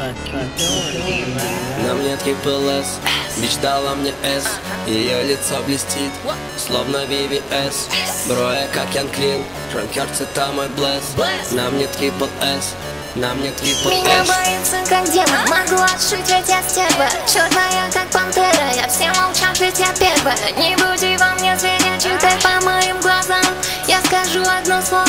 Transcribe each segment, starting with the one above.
На мне трипл С, мечтала мне С. Ее лицо блестит, словно VVS. Броя как Ян Клин, Шранкерц это мой блесс. На мне трипл С, на мне трипл С. Меня боится как демон, могу отшить, ведь я стерва. Черная как пантера, я все молчат, ведь я первая. Не буди во мне зверя, читай по моим глазам. Я скажу одно слово.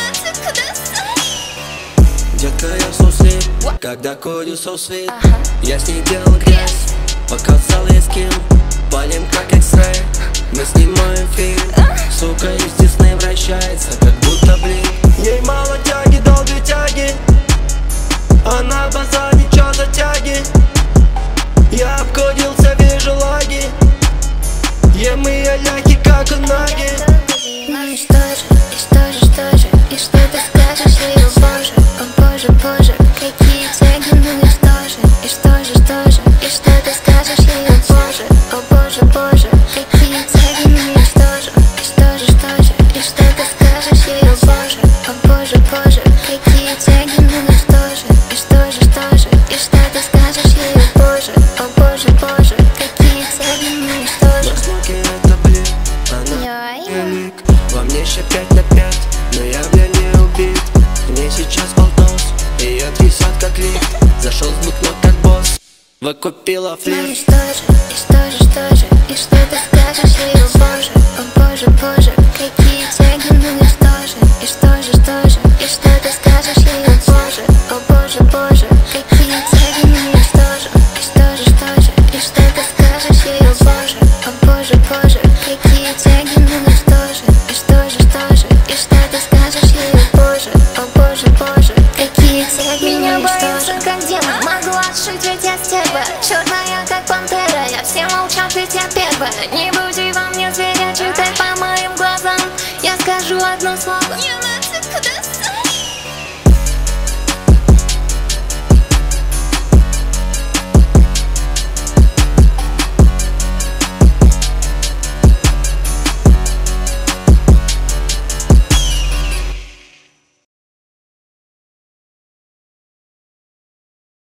Детка, я so sweet, когда курю so sweet. Я с ней делал грязь, показал ей с кем. Палим как X-ray, мы снимаем фильм. Сука из Дисней вращается, как будто блин. Ей мало тяги, долгой тяги. Она базарит, чё за тяги. Я обкодился, вижу лаги. Ем ее ляхи, как у наги. Ну и что же, и что же, что же, и что ты скажешь ей, о боже, боже, какие тяги, ну и что же, и что же, что же, и что ты скажешь ей, о боже, боже, какие тяги, ну и что же, и что же, что же, и что ты скажешь ей, о боже, боже, какие тяги, ну и что же, и что же, что же, и что ты скажешь ей, о боже, боже, какие тяги, ну и что же. Смоки это блин, она велик. Во мне еще 5 на 5, но я, бля, не убит. Мне сейчас полтос, ее трясет как лифт. Зашел с букнот как босс, выкупила Ну и флирт. что же, и что же, что же, и что ты скажешь ей, о боже, боже, какие тяги, ну и что же, и что же, что же, и что ты скажешь ей, о боже, боже, какие тяги, ну и что же, и что же, что же, и что ты скажешь ей, о боже, боже, какие тяги, ну и что же, и что же, что же, и что ты скажешь ей, о боже, боже, какие тяги, ну и что же. Как демон, могу отшить, ведь я стерва. Черная как пантера, я все молчат, ведь я первая. Не буди во мне зверя, читай по моим глазам. Я скажу одно слово.